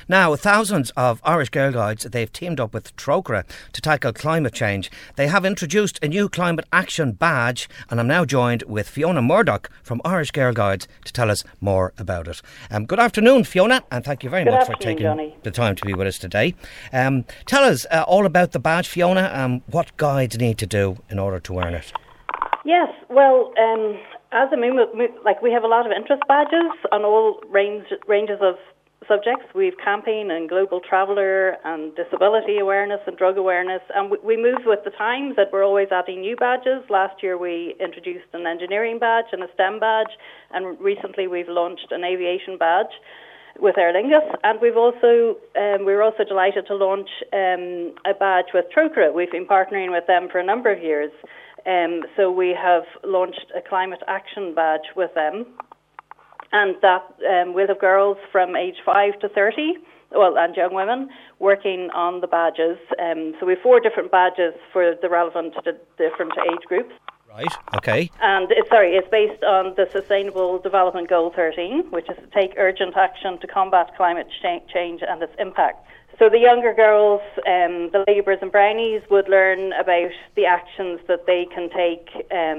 Now, thousands of Irish Girl Guides, they've teamed up with Trócaire to tackle climate change. They have introduced a new climate action badge, and I'm now joined with Fiona Murdoch from Irish Girl Guides to tell us more about it. Good afternoon, Fiona, and thank you very much for taking the time to be with us today. Tell us all about the badge, Fiona, what guides need to do in order to earn it. Yes, well, as a movement, we have a lot of interest badges on all ranges of subjects. We've campaign and global traveller and disability awareness and drug awareness, and we move with the times, that we're always adding new badges. Last year we introduced an engineering badge and a STEM badge, and recently we've launched an aviation badge with Aer Lingus, and we're also delighted to launch a badge with Trócaire. We've been partnering with them for a number of years. So we have launched a climate action badge with them, and that will have girls from age 5 to 30, and young women, working on the badges. So we have 4 different badges for the relevant to different age groups. Right, okay. And it's based on the Sustainable Development Goal 13, which is to take urgent action to combat climate change and its impact. So the younger girls, the labourers and brownies, would learn about the actions that they can take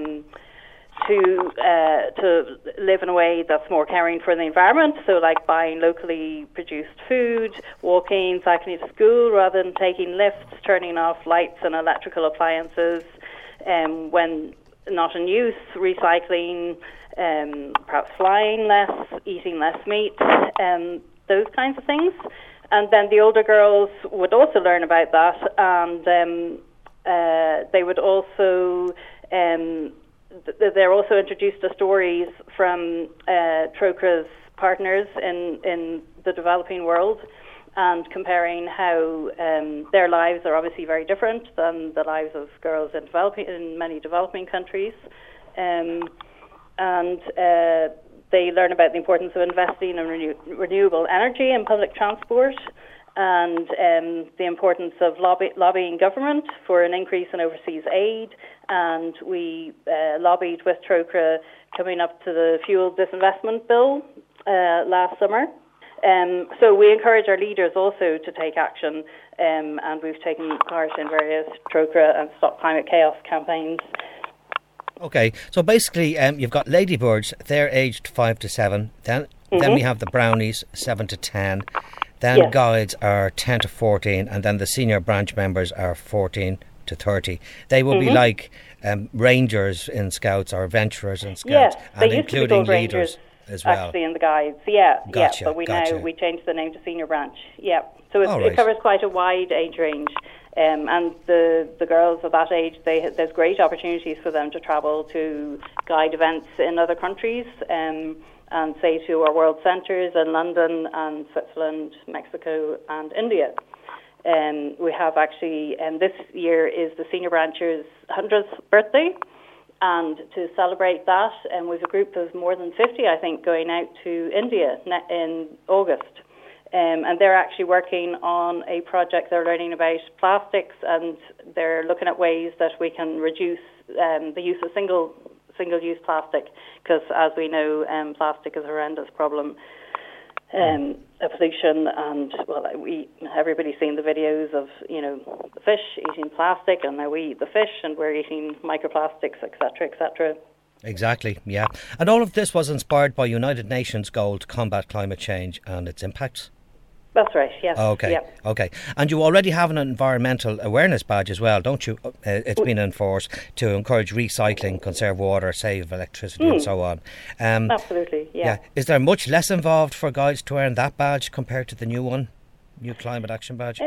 to live in a way that's more caring for the environment. So like buying locally produced food, walking, cycling to school rather than taking lifts, turning off lights and electrical appliances when not in use, recycling, perhaps flying less, eating less meat, those kinds of things. And then the older girls would also learn about that, and they would also, they're also introduced to stories from Trócaire's partners in the developing world, and comparing how their lives are obviously very different than the lives of girls in many developing countries. They learn about the importance of investing in renewable energy and public transport, and the importance of lobbying government for an increase in overseas aid. And we lobbied with Trócaire coming up to the fuel disinvestment bill last summer. So we encourage our leaders also to take action, and we've taken part in various Trócaire and Stop Climate Chaos campaigns. Okay, so basically you've got ladybirds, they're aged 5 to 7, then we have the brownies, 7 to 10, then guides are 10 to 14, and then the senior branch members are 14 to 30. They will be like rangers in Scouts or adventurers in Scouts, and including leaders as well. Actually in the guides, yeah, but we changed the name to senior branch, So it covers quite a wide age range. And the girls of that age, there's great opportunities for them to travel to guide events in other countries, and say to our world centres in London and Switzerland, Mexico and India. We have actually, this year is the senior brancher's 100th birthday, and to celebrate that, we have a group of more than 50, I think, going out to India in August. And they're actually working on a project. They're learning about plastics, and they're looking at ways that we can reduce the use of single-use plastic, because as we know, plastic is a horrendous problem. Pollution, and everybody's seen the videos of the fish eating plastic, and now we eat the fish and we're eating microplastics, etc., etc. Exactly, yeah. And all of this was inspired by United Nations' goal to combat climate change and its impacts? That's right, yes. Okay. And you already have an environmental awareness badge as well, don't you? It's been enforced to encourage recycling, conserve water, save electricity and so on. Absolutely, yeah. Is there much less involved for guides to earn that badge compared to the new climate action badge?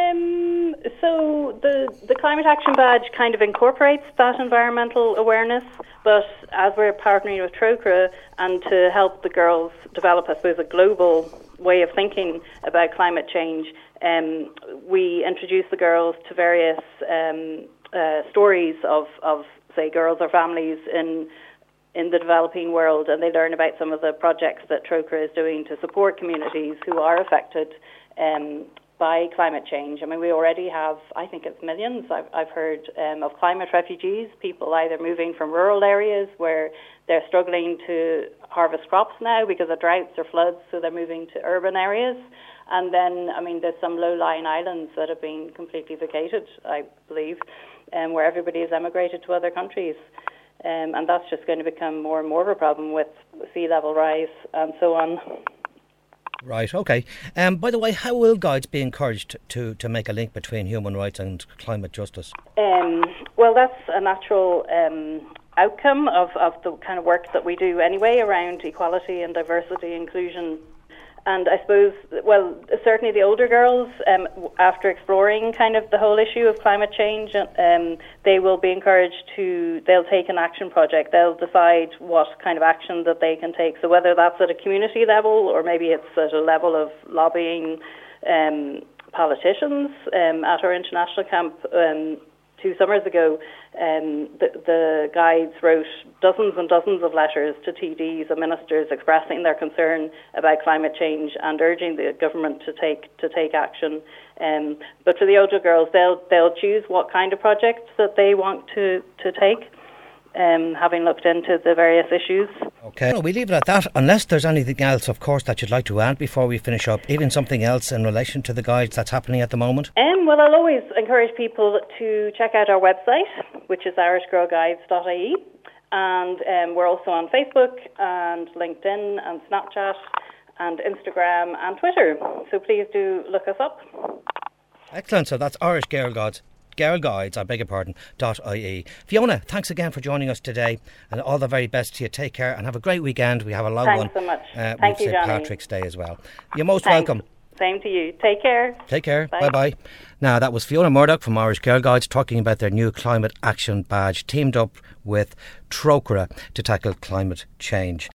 So the climate action badge kind of incorporates that environmental awareness, but as we're partnering with Trócaire and to help the girls develop, I suppose, a global way of thinking about climate change, we introduce the girls to various stories of say girls or families in the developing world, and they learn about some of the projects that Trócaire is doing to support communities who are affected by climate change. I mean, we already have, I think it's millions, I've heard of climate refugees, people either moving from rural areas where they're struggling to harvest crops now because of droughts or floods, so they're moving to urban areas. And then, I mean, there's some low-lying islands that have been completely vacated, I believe, where everybody has emigrated to other countries. And that's just going to become more and more of a problem with sea level rise and so on. Right, okay. By the way, how will guides be encouraged to make a link between human rights and climate justice? Well, that's a natural outcome of the kind of work that we do anyway around equality and diversity, inclusion. And I suppose, well, certainly the older girls, after exploring kind of the whole issue of climate change, they will be encouraged they'll take an action project. They'll decide what kind of action that they can take. So whether that's at a community level or maybe it's at a level of lobbying politicians. At our international camp 2 summers ago, the guides wrote dozens and dozens of letters to TDs and ministers expressing their concern about climate change and urging the government to take action. But for the older girls, they'll choose what kind of projects that they want to take, having looked into the various issues. Okay, we leave it at that, unless there's anything else, of course, that you'd like to add before we finish up, even something else in relation to the guides that's happening at the moment? Well, I'll always encourage people to check out our website, which is irishgirlguides.ie, and we're also on Facebook and LinkedIn and Snapchat and Instagram and Twitter, so please do look us up. Excellent, so that's Irish Girl Guides, .ie. Fiona, thanks again for joining us today, and all the very best to you. Take care and have a great weekend. We have a long one. Thanks so much. Thank you, St. Patrick's Day as well. You're most welcome. Same to you. Take care. Take care. Bye-bye. Now, that was Fiona Murdoch from Irish Girl Guides talking about their new climate action badge, teamed up with Trócaire to tackle climate change.